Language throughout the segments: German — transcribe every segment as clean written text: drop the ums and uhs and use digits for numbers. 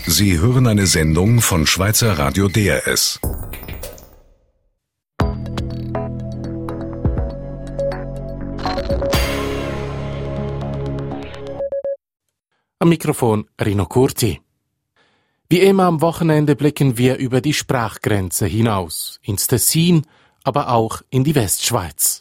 Sie hören eine Sendung von Schweizer Radio DRS. Am Mikrofon Rino Curti. Wie immer am Wochenende blicken wir über die Sprachgrenze hinaus, ins Tessin, aber auch in die Westschweiz.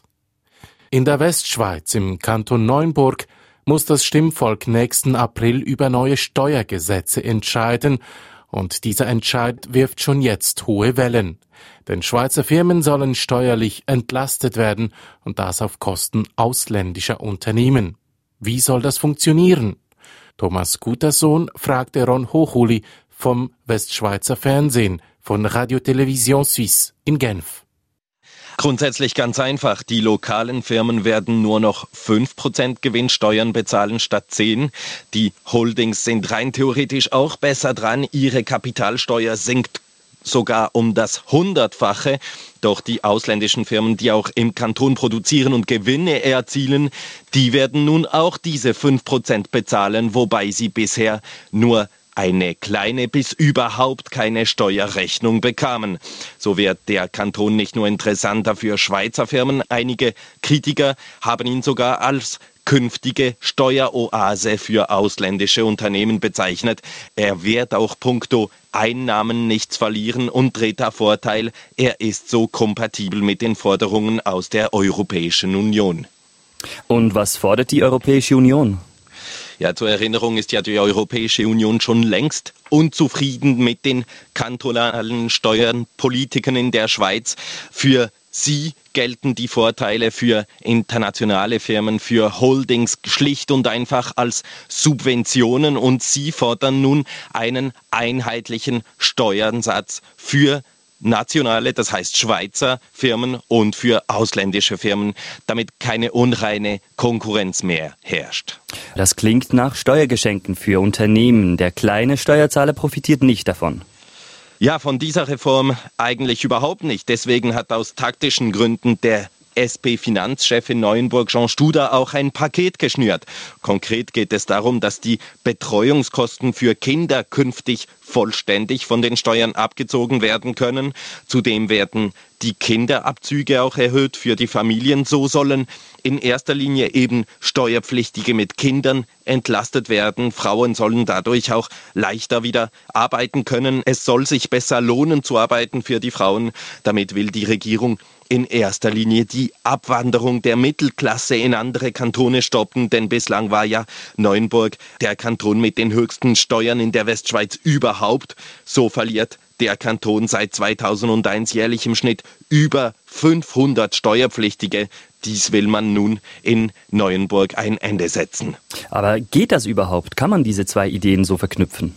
In der Westschweiz, im Kanton Neuenburg, muss das Stimmvolk nächsten April über neue Steuergesetze entscheiden, und dieser Entscheid wirft schon jetzt hohe Wellen. Denn Schweizer Firmen sollen steuerlich entlastet werden, und das auf Kosten ausländischer Unternehmen. Wie soll das funktionieren? Thomas Gutersohn fragte Ron Hochuli vom Westschweizer Fernsehen von Radio Télévision Suisse in Genf. Grundsätzlich ganz einfach. Die lokalen Firmen werden nur noch 5% Gewinnsteuern bezahlen statt 10%. Die Holdings sind rein theoretisch auch besser dran. Ihre Kapitalsteuer sinkt sogar um das 100-fache. Doch die ausländischen Firmen, die auch im Kanton produzieren und Gewinne erzielen, die werden nun auch diese 5% bezahlen, wobei sie bisher nur eine kleine bis überhaupt keine Steuerrechnung bekamen. So wird der Kanton nicht nur interessanter für Schweizer Firmen. Einige Kritiker haben ihn sogar als künftige Steueroase für ausländische Unternehmen bezeichnet. Er wird auch punkto Einnahmen nichts verlieren und dritter Vorteil, er ist so kompatibel mit den Forderungen aus der Europäischen Union. Und was fordert die Europäische Union? Ja, zur Erinnerung ist ja die Europäische Union schon längst unzufrieden mit den kantonalen Steuerpolitiken in der Schweiz. Für sie gelten die Vorteile für internationale Firmen, für Holdings schlicht und einfach als Subventionen und sie fordern nun einen einheitlichen Steuersatz für nationale, das heißt Schweizer Firmen und für ausländische Firmen, damit keine unreine Konkurrenz mehr herrscht. Das klingt nach Steuergeschenken für Unternehmen. Der kleine Steuerzahler profitiert nicht davon. Ja, von dieser Reform eigentlich überhaupt nicht. Deswegen hat aus taktischen Gründen der SP-Finanzchef in Neuenburg, Jean Studer, auch ein Paket geschnürt. Konkret geht es darum, dass die Betreuungskosten für Kinder künftig vollständig von den Steuern abgezogen werden können. Zudem werden die Kinderabzüge auch erhöht für die Familien. So sollen in erster Linie eben Steuerpflichtige mit Kindern entlastet werden. Frauen sollen dadurch auch leichter wieder arbeiten können. Es soll sich besser lohnen zu arbeiten für die Frauen. Damit will die Regierung in erster Linie die Abwanderung der Mittelklasse in andere Kantone stoppen, denn bislang war ja Neuenburg der Kanton mit den höchsten Steuern in der Westschweiz überhaupt. So verliert der Kanton seit 2001 jährlich im Schnitt über 500 Steuerpflichtige. Dies will man nun in Neuenburg ein Ende setzen. Aber geht das überhaupt? Kann man diese zwei Ideen so verknüpfen?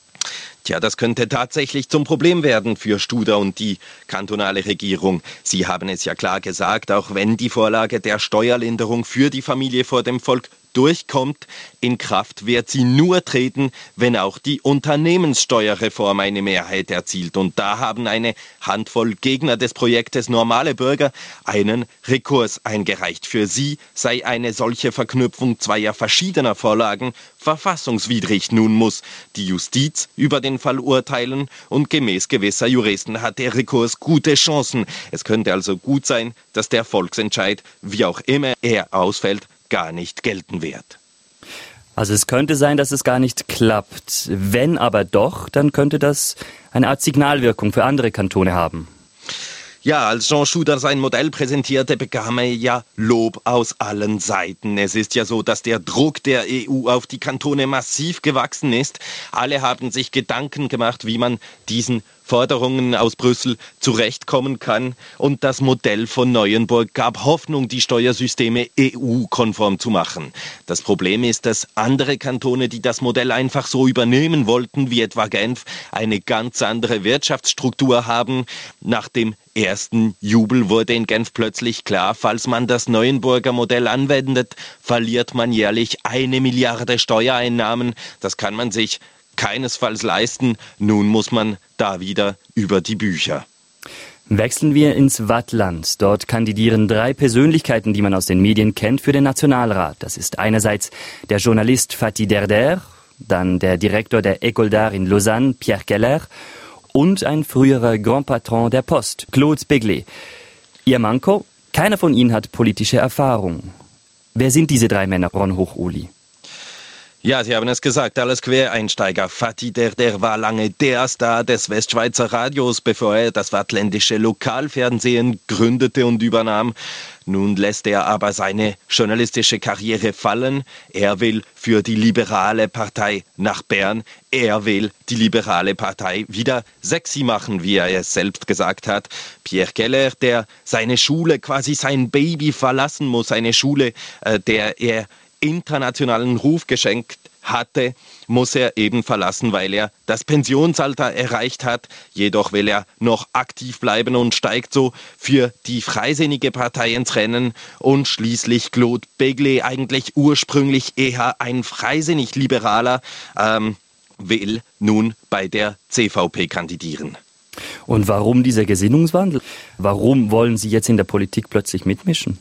Tja, das könnte tatsächlich zum Problem werden für Studer und die kantonale Regierung. Sie haben es ja klar gesagt, auch wenn die Vorlage der Steuerlinderung für die Familie vor dem Volk durchkommt, in Kraft wird sie nur treten, wenn auch die Unternehmenssteuerreform eine Mehrheit erzielt. Und da haben eine Handvoll Gegner des Projektes Normale Bürger einen Rekurs eingereicht. Für sie sei eine solche Verknüpfung zweier verschiedener Vorlagen verfassungswidrig. Nun muss die Justiz über den Fall urteilen und gemäß gewisser Juristen hat der Rekurs gute Chancen. Es könnte also gut sein, dass der Volksentscheid, wie auch immer er ausfällt, gar nicht gelten wird. Also es könnte sein, dass es gar nicht klappt. Wenn aber doch, dann könnte das eine Art Signalwirkung für andere Kantone haben. Ja, als Jean Studer sein Modell präsentierte, bekam er ja Lob aus allen Seiten. Es ist ja so, dass der Druck der EU auf die Kantone massiv gewachsen ist. Alle haben sich Gedanken gemacht, wie man diesen Forderungen aus Brüssel zurechtkommen kann. Und das Modell von Neuenburg gab Hoffnung, die Steuersysteme EU-konform zu machen. Das Problem ist, dass andere Kantone, die das Modell einfach so übernehmen wollten, wie etwa Genf, eine ganz andere Wirtschaftsstruktur haben. Nach dem ersten Jubel wurde in Genf plötzlich klar, falls man das Neuenburger Modell anwendet, verliert man jährlich 1 Milliarde Steuereinnahmen. Das kann man sich keinesfalls leisten. Nun muss man da wieder über die Bücher. Wechseln wir ins Waadtland. Dort kandidieren 3 Persönlichkeiten, die man aus den Medien kennt, für den Nationalrat. Das ist einerseits der Journalist Fatih Derder, dann der Direktor der École d'Art in Lausanne, Pierre Keller, und ein früherer Grand Patron der Post, Claude Begley. Ihr Manko? Keiner von ihnen hat politische Erfahrung. Wer sind diese drei Männer, Ron Hochuli? Ja, Sie haben es gesagt, alles Quereinsteiger. Fatih Derder war lange der Star des Westschweizer Radios, bevor er das waadtländische Lokalfernsehen gründete und übernahm. Nun lässt er aber seine journalistische Karriere fallen. Er will für die Liberale Partei nach Bern. Er will die Liberale Partei wieder sexy machen, wie er es selbst gesagt hat. Pierre Keller, der seine Schule, quasi sein Baby verlassen muss, eine Schule, der er internationalen Ruf geschenkt hatte, muss er eben verlassen, weil er das Pensionsalter erreicht hat. Jedoch will er noch aktiv bleiben und steigt so für die Freisinnige Partei ins Rennen. Und schließlich Claude Begley, eigentlich ursprünglich eher ein freisinnig-Liberaler, will nun bei der CVP kandidieren. Und warum dieser Gesinnungswandel? Warum wollen Sie jetzt in der Politik plötzlich mitmischen?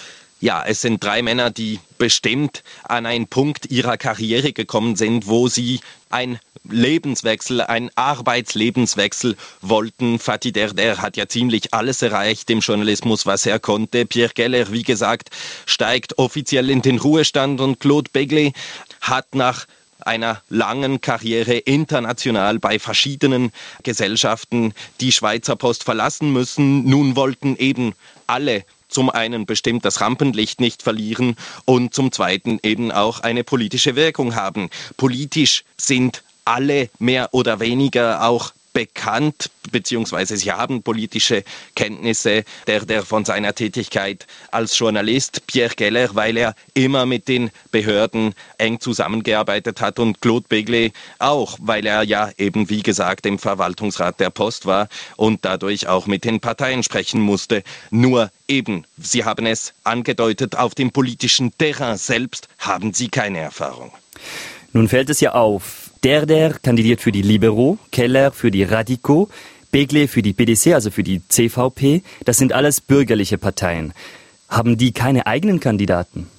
Ja, es sind drei Männer, die bestimmt an einen Punkt ihrer Karriere gekommen sind, wo sie einen Lebenswechsel, einen Arbeitslebenswechsel wollten. Fatih Derder hat ja ziemlich alles erreicht im Journalismus, was er konnte. Pierre Keller, wie gesagt, steigt offiziell in den Ruhestand und Claude Begley hat nach einer langen Karriere international bei verschiedenen Gesellschaften die Schweizer Post verlassen müssen. Nun wollten eben alle zum einen bestimmt das Rampenlicht nicht verlieren und zum zweiten eben auch eine politische Wirkung haben. Politisch sind alle mehr oder weniger auch bekannt, beziehungsweise sie haben politische Kenntnisse, der von seiner Tätigkeit als Journalist, Pierre Keller, weil er immer mit den Behörden eng zusammengearbeitet hat und Claude Begley auch, weil er ja eben, wie gesagt, im Verwaltungsrat der Post war und dadurch auch mit den Parteien sprechen musste. Nur eben, Sie haben es angedeutet, auf dem politischen Terrain selbst haben sie keine Erfahrung. Nun fällt es ja auf, Derder kandidiert für die Libéraux, Keller für die Radicaux, Begley für die PDC, also für die CVP. Das sind alles bürgerliche Parteien. Haben die keine eigenen Kandidaten?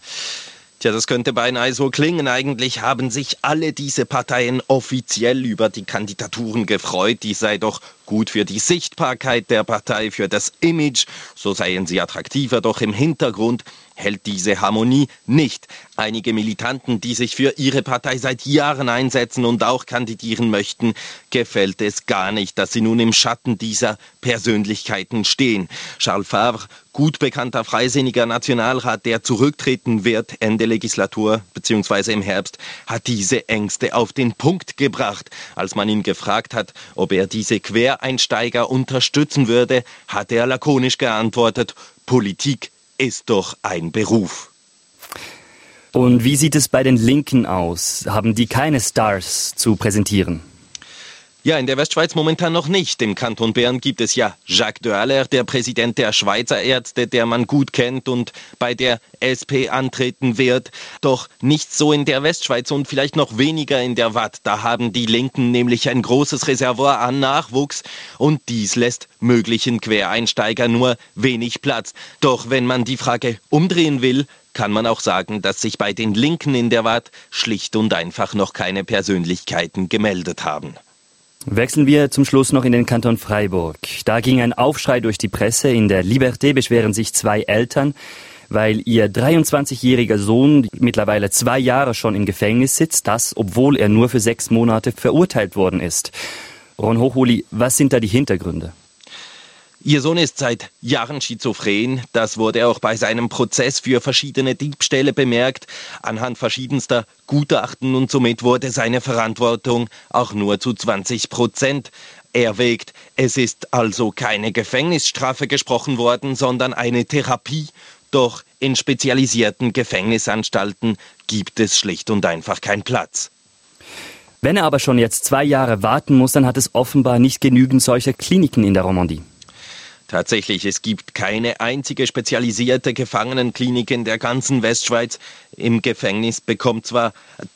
Tja, das könnte beinahe so klingen. Eigentlich haben sich alle diese Parteien offiziell über die Kandidaturen gefreut. Dies sei doch gut für die Sichtbarkeit der Partei, für das Image. So seien sie attraktiver. Doch im Hintergrund hält diese Harmonie nicht. Einige Militanten, die sich für ihre Partei seit Jahren einsetzen und auch kandidieren möchten, gefällt es gar nicht, dass sie nun im Schatten dieser Persönlichkeiten stehen. Charles Favre, gut bekannter freisinniger Nationalrat, der zurücktreten wird Ende Legislatur bzw. im Herbst, hat diese Ängste auf den Punkt gebracht. Als man ihn gefragt hat, ob er diese Quereinsteiger unterstützen würde, hat er lakonisch geantwortet: Politik ist doch ein Beruf. Und wie sieht es bei den Linken aus? Haben die keine Stars zu präsentieren? Ja, in der Westschweiz momentan noch nicht. Im Kanton Bern gibt es ja Jacques de Haller, der Präsident der Schweizer Ärzte, der man gut kennt und bei der SP antreten wird. Doch nicht so in der Westschweiz und vielleicht noch weniger in der Waadt. Da haben die Linken nämlich ein großes Reservoir an Nachwuchs und dies lässt möglichen Quereinsteiger nur wenig Platz. Doch wenn man die Frage umdrehen will, kann man auch sagen, dass sich bei den Linken in der Waadt schlicht und einfach noch keine Persönlichkeiten gemeldet haben. Wechseln wir zum Schluss noch in den Kanton Freiburg. Da ging ein Aufschrei durch die Presse. In der Liberté beschweren sich zwei Eltern, weil ihr 23-jähriger Sohn mittlerweile 2 Jahre schon im Gefängnis sitzt. Das, obwohl er nur für 6 Monate verurteilt worden ist. Ron Hochuli, was sind da die Hintergründe? Ihr Sohn ist seit Jahren schizophren. Das wurde auch bei seinem Prozess für verschiedene Diebstähle bemerkt, anhand verschiedenster Gutachten, und somit wurde seine Verantwortung auch nur zu 20% erwägt. Es ist also keine Gefängnisstrafe gesprochen worden, sondern eine Therapie. Doch in spezialisierten Gefängnisanstalten gibt es schlicht und einfach keinen Platz. Wenn er aber schon jetzt 2 Jahre warten muss, dann hat es offenbar nicht genügend solcher Kliniken in der Romandie. Tatsächlich, es gibt keine einzige spezialisierte Gefangenenklinik in der ganzen Westschweiz. Im Gefängnis bekommt zwar der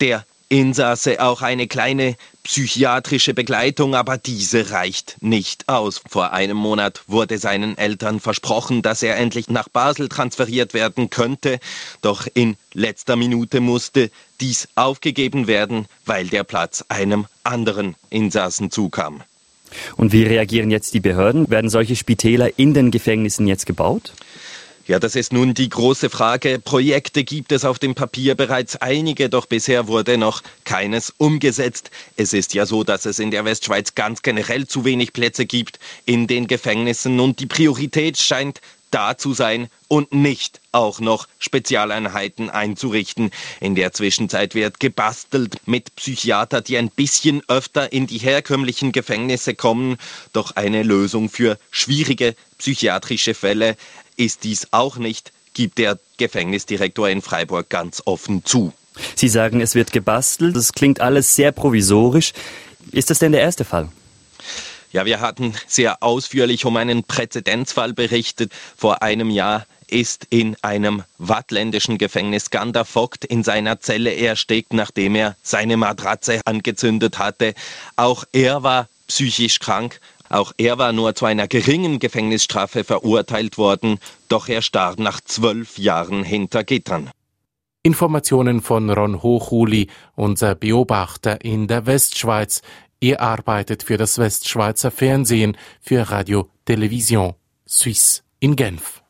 Insasse auch eine kleine psychiatrische Begleitung, aber diese reicht nicht aus. Vor einem Monat wurde seinen Eltern versprochen, dass er endlich nach Basel transferiert werden könnte. Doch in letzter Minute musste dies aufgegeben werden, weil der Platz einem anderen Insassen zukam. Und wie reagieren jetzt die Behörden? Werden solche Spitäler in den Gefängnissen jetzt gebaut? Ja, das ist nun die große Frage. Projekte gibt es auf dem Papier bereits einige, doch bisher wurde noch keines umgesetzt. Es ist ja so, dass es in der Westschweiz ganz generell zu wenig Plätze gibt in den Gefängnissen und die Priorität scheint da zu sein und nicht auch noch Spezialeinheiten einzurichten. In der Zwischenzeit wird gebastelt mit Psychiatern, die ein bisschen öfter in die herkömmlichen Gefängnisse kommen. Doch eine Lösung für schwierige psychiatrische Fälle ist dies auch nicht, gibt der Gefängnisdirektor in Freiburg ganz offen zu. Sie sagen, es wird gebastelt. Das klingt alles sehr provisorisch. Ist das denn der erste Fall? Ja, wir hatten sehr ausführlich um einen Präzedenzfall berichtet. Vor einem Jahr ist in einem waadtländischen Gefängnis Gander Vogt in seiner Zelle erstickt, nachdem er seine Matratze angezündet hatte. Auch er war psychisch krank. Auch er war nur zu einer geringen Gefängnisstrafe verurteilt worden, doch er starb nach 12 Jahren hinter Gittern. Informationen von Ron Hochuli, unser Beobachter in der Westschweiz. Er arbeitet für das Westschweizer Fernsehen, für Radio Television Suisse in Genf.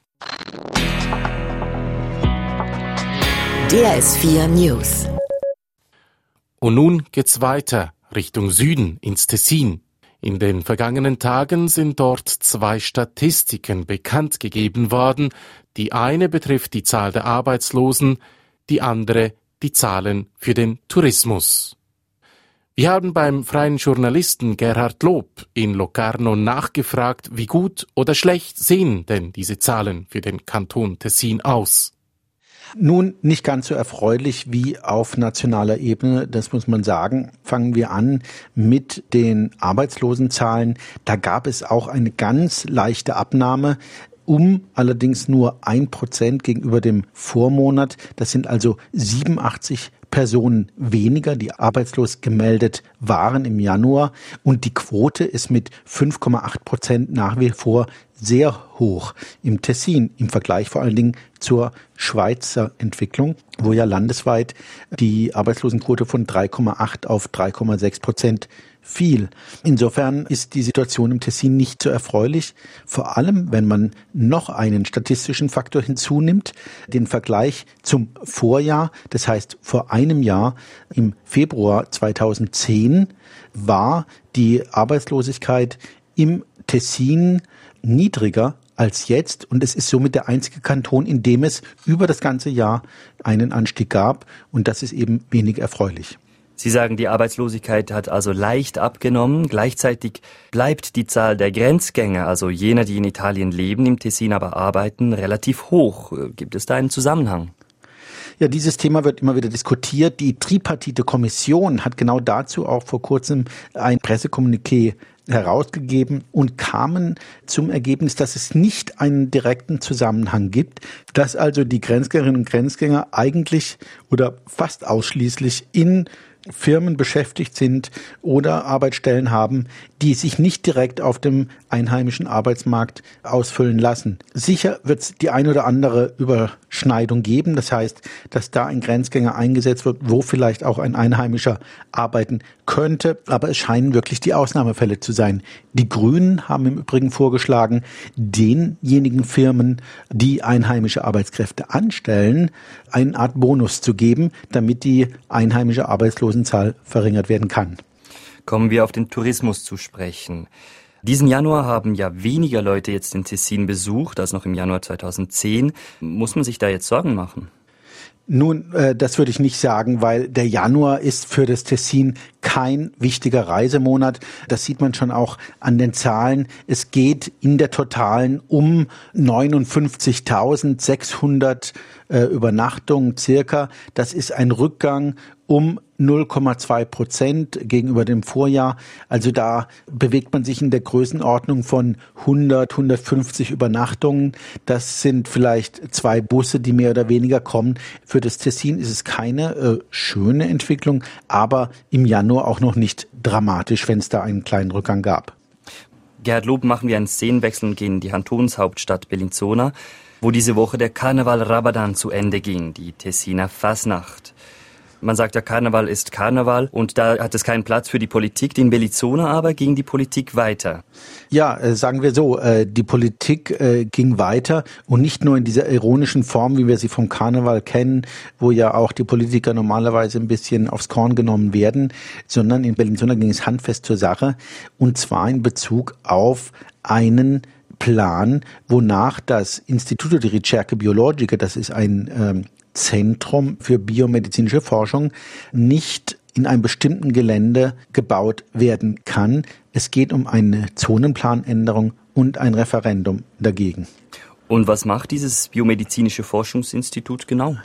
DRS4 News. Und nun geht's weiter, Richtung Süden, ins Tessin. In den vergangenen Tagen sind dort 2 Statistiken bekannt gegeben worden. Die eine betrifft die Zahl der Arbeitslosen, die andere die Zahlen für den Tourismus. Wir haben beim freien Journalisten Gerhard Lob in Locarno nachgefragt, wie gut oder schlecht sehen denn diese Zahlen für den Kanton Tessin aus? Nun, nicht ganz so erfreulich wie auf nationaler Ebene, das muss man sagen. Fangen wir an mit den Arbeitslosenzahlen. Da gab es auch eine ganz leichte Abnahme, allerdings nur 1% gegenüber dem Vormonat. Das sind also 87 Personen weniger, die arbeitslos gemeldet waren im Januar. Und die Quote ist mit 5,8% nach wie vor sehr hoch im Tessin, im Vergleich vor allen Dingen zur Schweizer Entwicklung, wo ja landesweit die Arbeitslosenquote von 3,8 auf 3,6% fiel. Insofern ist die Situation im Tessin nicht so erfreulich, vor allem wenn man noch einen statistischen Faktor hinzunimmt, den Vergleich zum Vorjahr, das heißt vor einem Jahr, im Februar 2010, war die Arbeitslosigkeit im Tessin niedriger als jetzt und es ist somit der einzige Kanton, in dem es über das ganze Jahr einen Anstieg gab und das ist eben wenig erfreulich. Sie sagen, die Arbeitslosigkeit hat also leicht abgenommen. Gleichzeitig bleibt die Zahl der Grenzgänger, also jener, die in Italien leben, im Tessin aber arbeiten, relativ hoch. Gibt es da einen Zusammenhang? Ja, dieses Thema wird immer wieder diskutiert. Die tripartite Kommission hat genau dazu auch vor kurzem ein Pressekommuniqué herausgegeben und kamen zum Ergebnis, dass es nicht einen direkten Zusammenhang gibt, dass also die Grenzgängerinnen und Grenzgänger eigentlich oder fast ausschließlich in Firmen beschäftigt sind oder Arbeitsstellen haben, die sich nicht direkt auf dem einheimischen Arbeitsmarkt ausfüllen lassen. Sicher wird es die ein oder andere Überschneidung geben. Das heißt, dass da ein Grenzgänger eingesetzt wird, wo vielleicht auch ein Einheimischer arbeiten könnte. Aber es scheinen wirklich die Ausnahmefälle zu sein. Die Grünen haben im Übrigen vorgeschlagen, denjenigen Firmen, die einheimische Arbeitskräfte anstellen, eine Art Bonus zu geben, damit die einheimische Arbeitslosenzahl verringert werden kann. Kommen wir auf den Tourismus zu sprechen. Diesen Januar haben ja weniger Leute jetzt den Tessin besucht als noch im Januar 2010. Muss man sich da jetzt Sorgen machen? Nun, das würde ich nicht sagen, weil der Januar ist für das Tessin kein wichtiger Reisemonat. Das sieht man schon auch an den Zahlen. Es geht in der Totalen um 59.600 Übernachtungen circa. Das ist ein Rückgang um 0,2% gegenüber dem Vorjahr. Also da bewegt man sich in der Größenordnung von 100, 150 Übernachtungen. Das sind vielleicht 2 Busse, die mehr oder weniger kommen. Für das Tessin ist es keine schöne Entwicklung, aber im Januar auch noch nicht dramatisch, wenn es da einen kleinen Rückgang gab. Gerhard Lob, machen wir einen Szenenwechsel und gehen in die Kantonshauptstadt Bellinzona, wo diese Woche der Karneval Rabadan zu Ende ging, die Tessiner Fasnacht. Man sagt ja, Karneval ist Karneval und da hat es keinen Platz für die Politik. In Bellinzona aber ging die Politik weiter. Ja, sagen wir so, die Politik ging weiter und nicht nur in dieser ironischen Form, wie wir sie vom Karneval kennen, wo ja auch die Politiker normalerweise ein bisschen aufs Korn genommen werden, sondern in Bellinzona ging es handfest zur Sache und zwar in Bezug auf einen Plan, wonach das Istituto di Ricerche Biologiche, das ist ein Zentrum für biomedizinische Forschung, nicht in einem bestimmten Gelände gebaut werden kann. Es geht um eine Zonenplanänderung und ein Referendum dagegen. Und was macht dieses biomedizinische Forschungsinstitut genau?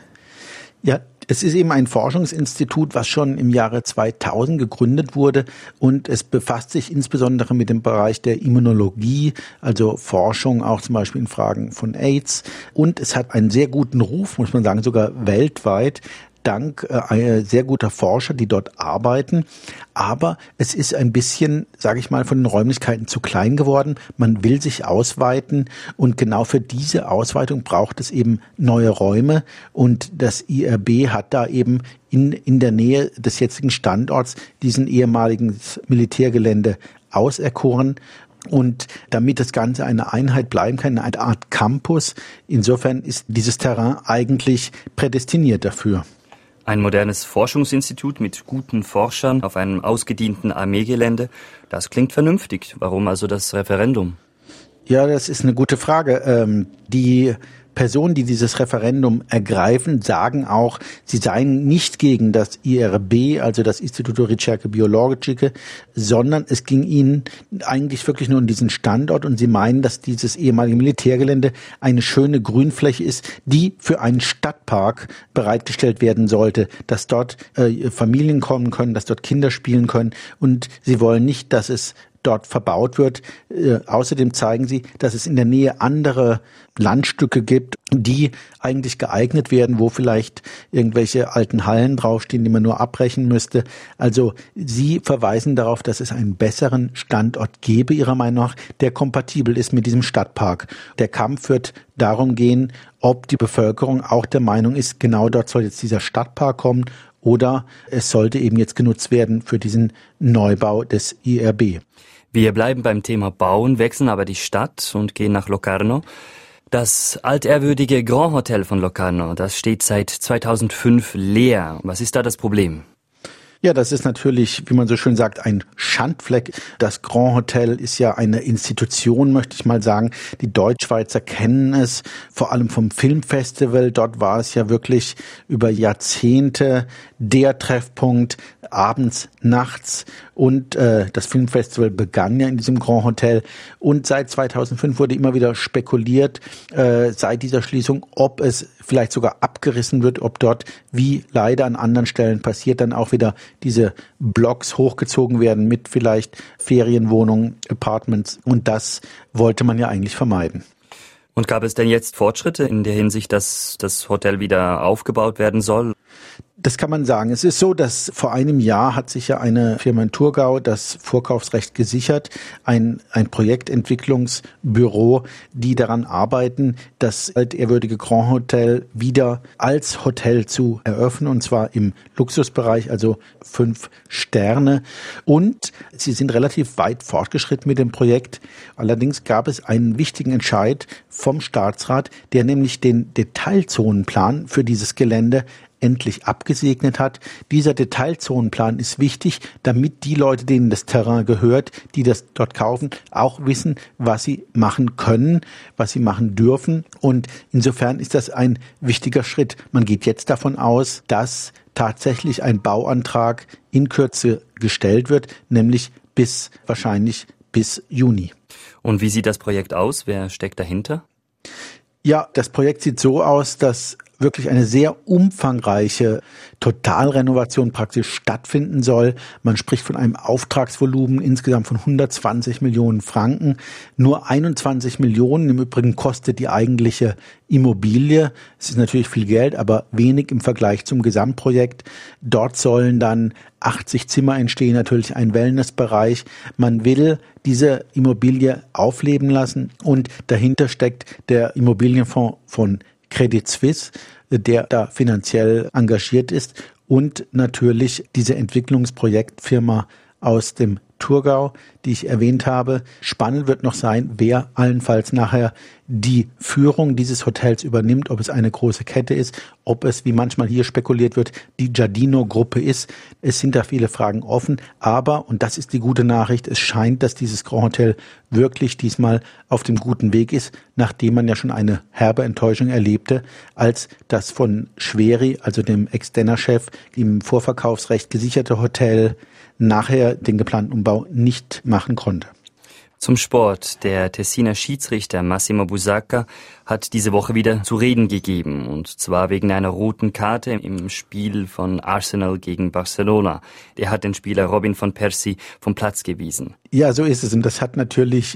Ja, es ist eben ein Forschungsinstitut, was schon im Jahre 2000 gegründet wurde und es befasst sich insbesondere mit dem Bereich der Immunologie, also Forschung auch zum Beispiel in Fragen von AIDS und es hat einen sehr guten Ruf, muss man sagen, sogar weltweit, dank sehr guter Forscher, die dort arbeiten. Aber es ist ein bisschen, sage ich mal, von den Räumlichkeiten zu klein geworden. Man will sich ausweiten und genau für diese Ausweitung braucht es eben neue Räume. Und das IRB hat da eben in der Nähe des jetzigen Standorts diesen ehemaligen Militärgelände auserkoren. Und damit das Ganze eine Einheit bleiben kann, eine Art Campus, insofern ist dieses Terrain eigentlich prädestiniert dafür. Ein modernes Forschungsinstitut mit guten Forschern auf einem ausgedienten Armeegelände, das klingt vernünftig. Warum also das Referendum? Ja, das ist eine gute Frage. Die Personen, die dieses Referendum ergreifen, sagen auch, sie seien nicht gegen das IRB, also das Istituto Ricerche Biologiche, sondern es ging ihnen eigentlich wirklich nur um diesen Standort und sie meinen, dass dieses ehemalige Militärgelände eine schöne Grünfläche ist, die für einen Stadtpark bereitgestellt werden sollte, dass dort Familien kommen können, dass dort Kinder spielen können und sie wollen nicht, dass es dort verbaut wird. Außerdem zeigen sie, dass es in der Nähe andere Landstücke gibt, die eigentlich geeignet werden, wo vielleicht irgendwelche alten Hallen draufstehen, die man nur abbrechen müsste. Also sie verweisen darauf, dass es einen besseren Standort gäbe, ihrer Meinung nach, der kompatibel ist mit diesem Stadtpark. Der Kampf wird darum gehen, ob die Bevölkerung auch der Meinung ist, genau dort soll jetzt dieser Stadtpark kommen oder es sollte eben jetzt genutzt werden für diesen Neubau des IRB. Wir bleiben beim Thema Bauen, wechseln aber die Stadt und gehen nach Locarno. Das altehrwürdige Grand Hotel von Locarno, das steht seit 2005 leer. Was ist da das Problem? Ja, das ist natürlich, wie man so schön sagt, ein Schandfleck. Das Grand Hotel ist ja eine Institution, möchte ich mal sagen. Die Deutschschweizer kennen es, vor allem vom Filmfestival. Dort war es ja wirklich über Jahrzehnte der Treffpunkt, abends, nachts. Und das Filmfestival begann ja in diesem Grand Hotel. Und seit 2005 wurde immer wieder spekuliert, seit dieser Schließung, ob es vielleicht sogar abgerissen wird, ob dort, wie leider an anderen Stellen passiert, dann auch wieder diese Blocks hochgezogen werden mit vielleicht Ferienwohnungen, Apartments. Und das wollte man ja eigentlich vermeiden. Und gab es denn jetzt Fortschritte in der Hinsicht, dass das Hotel wieder aufgebaut werden soll? Das kann man sagen. Es ist so, dass vor einem Jahr hat sich ja eine Firma in Thurgau das Vorkaufsrecht gesichert, ein Projektentwicklungsbüro, die daran arbeiten, das altehrwürdige Grand Hotel wieder als Hotel zu eröffnen, und zwar im Luxusbereich, also 5 Sterne. Und sie sind relativ weit fortgeschritten mit dem Projekt. Allerdings gab es einen wichtigen Entscheid vom Staatsrat, der nämlich den Detailzonenplan für dieses Gelände endlich abgesegnet hat. Dieser Detailzonenplan ist wichtig, damit die Leute, denen das Terrain gehört, die das dort kaufen, auch wissen, was sie machen können, was sie machen dürfen. Und insofern ist das ein wichtiger Schritt. Man geht jetzt davon aus, dass tatsächlich ein Bauantrag in Kürze gestellt wird, nämlich wahrscheinlich bis Juni. Und wie sieht das Projekt aus? Wer steckt dahinter? Ja, das Projekt sieht so aus, dass wirklich eine sehr umfangreiche Totalrenovation praktisch stattfinden soll. Man spricht von einem Auftragsvolumen insgesamt von 120 Millionen Franken. Nur 21 Millionen im Übrigen kostet die eigentliche Immobilie. Es ist natürlich viel Geld, aber wenig im Vergleich zum Gesamtprojekt. Dort sollen dann 80 Zimmer entstehen, natürlich ein Wellnessbereich. Man will diese Immobilie aufleben lassen und dahinter steckt der Immobilienfonds von Credit Suisse, der da finanziell engagiert ist, und natürlich diese Entwicklungsprojektfirma aus dem Thurgau, die ich erwähnt habe. Spannend wird noch sein, wer allenfalls nachher die Führung dieses Hotels übernimmt, ob es eine große Kette ist, ob es, wie manchmal hier spekuliert wird, die Giardino-Gruppe ist. Es sind da viele Fragen offen, aber, und das ist die gute Nachricht, es scheint, dass dieses Grand Hotel wirklich diesmal auf dem guten Weg ist, nachdem man ja schon eine herbe Enttäuschung erlebte, als das von Schwery, also dem Ex-Denner-Chef, im Vorverkaufsrecht gesicherte Hotel nachher den geplanten Umbau nicht machen konnte. Zum Sport. Der Tessiner Schiedsrichter Massimo Busacca hat diese Woche wieder zu reden gegeben, und zwar wegen einer roten Karte im Spiel von Arsenal gegen Barcelona. Der hat den Spieler Robin van Persie vom Platz gewiesen. Ja, so ist es, und das hat natürlich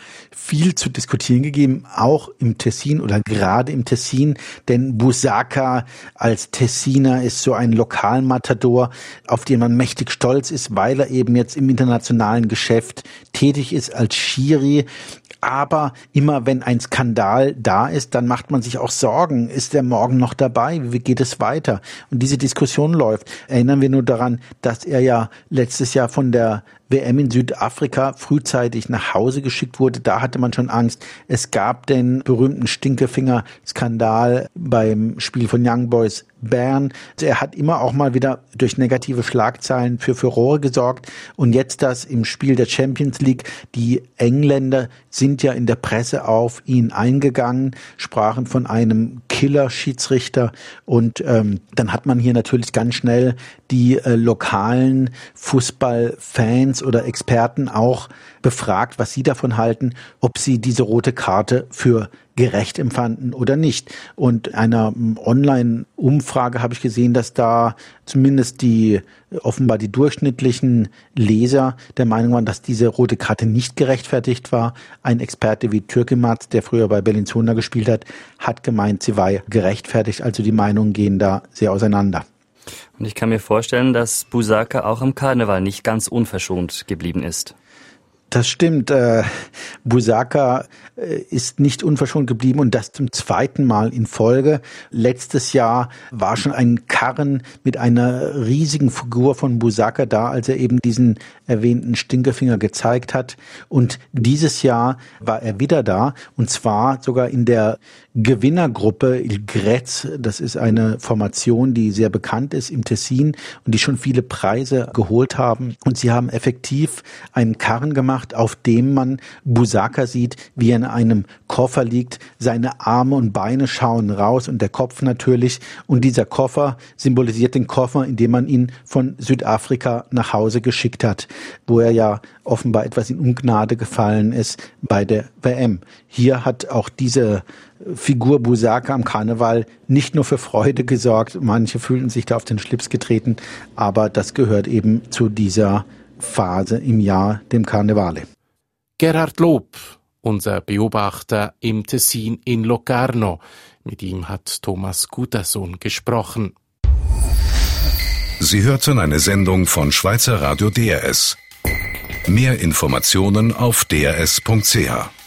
viel zu diskutieren gegeben, auch im Tessin oder gerade im Tessin, denn Busacca als Tessiner ist so ein Lokalmatador, auf den man mächtig stolz ist, weil er eben jetzt im internationalen Geschäft tätig ist als Schiri. Aber immer wenn ein Skandal da ist, dann macht man sich auch Sorgen. Ist er morgen noch dabei? Wie geht es weiter? Und diese Diskussion läuft. Erinnern wir nur daran, dass er ja letztes Jahr von der WM in Südafrika frühzeitig nach Hause geschickt wurde. Da hatte man schon Angst. Es gab den berühmten Stinkefinger-Skandal beim Spiel von Young Boys Bern. Er hat immer auch mal wieder durch negative Schlagzeilen für Furore gesorgt. Und jetzt das im Spiel der Champions League. Die Engländer sind ja in der Presse auf ihn eingegangen, sprachen von einem Killer-Schiedsrichter. Und dann hat man hier natürlich ganz schnell die lokalen Fußballfans oder Experten auch befragt, was sie davon halten, ob sie diese rote Karte für gerecht empfanden oder nicht. Und einer Online-Umfrage habe ich gesehen, dass da zumindest offenbar die durchschnittlichen Leser der Meinung waren, dass diese rote Karte nicht gerechtfertigt war. Ein Experte wie Türkemat, der früher bei Bellinzona gespielt hat gemeint, sie war gerechtfertigt. Also die Meinungen gehen da sehr auseinander. Und ich kann mir vorstellen, dass Busacca auch am Karneval nicht ganz unverschont geblieben ist. Das stimmt. Busacca ist nicht unverschont geblieben, und das zum zweiten Mal in Folge. Letztes Jahr war schon ein Karren mit einer riesigen Figur von Busacca da, als er eben diesen erwähnten Stinkefinger gezeigt hat. Und dieses Jahr war er wieder da, und zwar sogar in der Gewinnergruppe Il Grez. Das ist eine Formation, die sehr bekannt ist im Tessin und die schon viele Preise geholt haben. Und sie haben effektiv einen Karren gemacht, auf dem man Busacca sieht, wie er in einem Koffer liegt. Seine Arme und Beine schauen raus und der Kopf natürlich. Und dieser Koffer symbolisiert den Koffer, in dem man ihn von Südafrika nach Hause geschickt hat, wo er ja offenbar etwas in Ungnade gefallen ist bei der WM. Hier hat auch diese Figur Busacca am Karneval nicht nur für Freude gesorgt. Manche fühlten sich da auf den Schlips getreten, aber das gehört eben zu dieser Phase im Jahr, dem Karnevale. Gerhard Lob, unser Beobachter im Tessin in Locarno. Mit ihm hat Thomas Gutersohn gesprochen. Sie hörten eine Sendung von Schweizer Radio DRS. Mehr Informationen auf drs.ch.